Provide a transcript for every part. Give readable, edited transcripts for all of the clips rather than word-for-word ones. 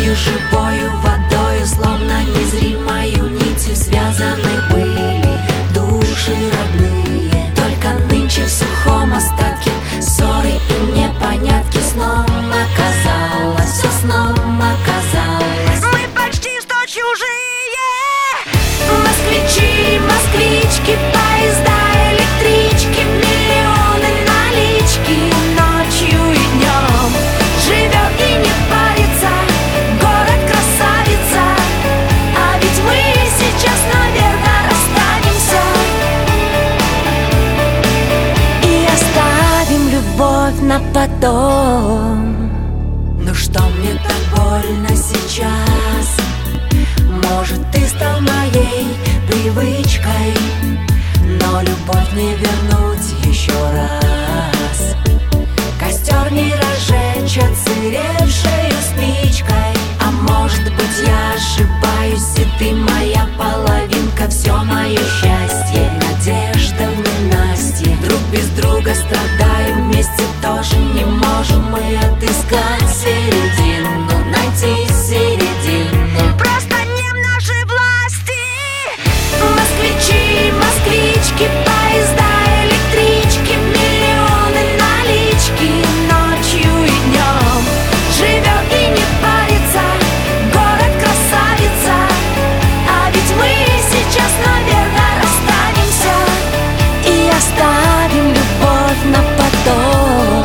любовью, живою водою, словно незримою нитью связаны были души родные. Только нынче в сухом остатке ссоры и непонятки сном оказалось, все сном оказалось. Мы почти что чужие. Москвичи, москвички, поезда, электрички, миллионы налички, ночью и днем живет и не парится, город красавица. А ведь мы сейчас, наверное, расстанемся и оставим любовь на потом. Ну что мне так больно сейчас? Может, ты стал моей привычкой, но любовь не вернуть еще раз. Костер не разжечь отсыревшей спичкой. А может быть, я ошибаюсь, и ты моя половинка, все мое счастье, надежда в ненастье. Друг без друга страдаем, вместе тоже не можем мы отыскать середину, найти середину. Просто не в нашей власти. Москвичи, москвички, поезда, электрички, миллионы налички, ночью и днем живет и не парится, город красавица. А ведь мы сейчас, наверное, расстанемся и оставим любовь на потом.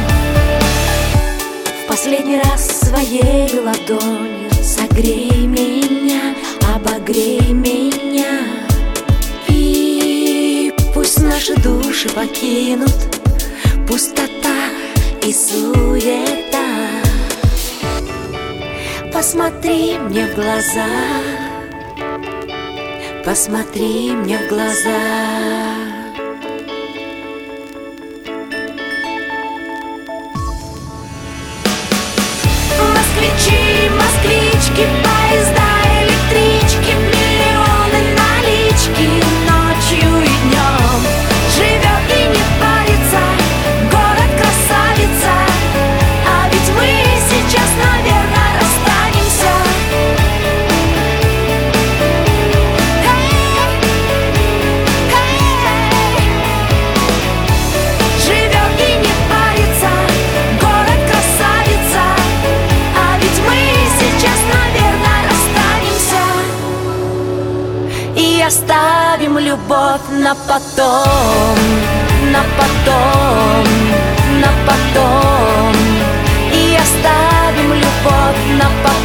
В последний раз своей ладонью согрей меня, обогрей меня. И пусть наши души покинут пустота и суета. Посмотри мне в глаза, посмотри мне в глаза. Москвичи, москвички, поезда, электрички, миллионы налички, ночью и днем живет и не парится, город красавица. А ведь мы сейчас, наверное, расстанемся. Живет и не парится, город красавица. А ведь мы сейчас, наверное, расстанемся и оставим любовь на потом, на потом, на потом. И оставим любовь на потом.